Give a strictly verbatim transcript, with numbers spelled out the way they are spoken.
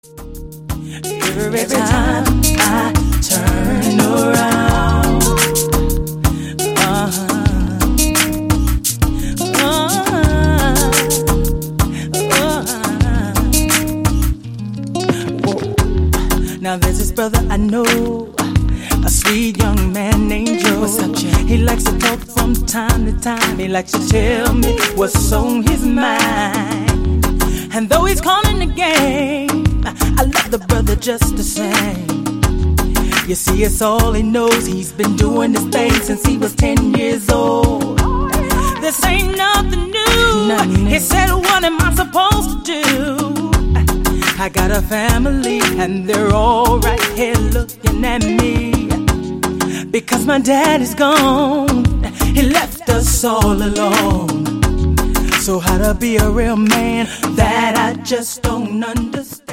Every time I turn around, uh-huh, uh-huh, uh-huh. Whoa. Now there's this brother I know, a sweet young man named Joe. What's up, Joe? He likes to talk from time to time. He likes to tell me what's on his mind. And though he's calling the game, I love the brother just the same. You see, it's all he knows. He's been doing this thing since he was ten years old. This ain't nothing new. Nothing new. He said, what am I supposed to do? I got a family and they're all right here looking at me. Because my dad is gone, he left us all alone. So how to be a real man, that I just don't understand.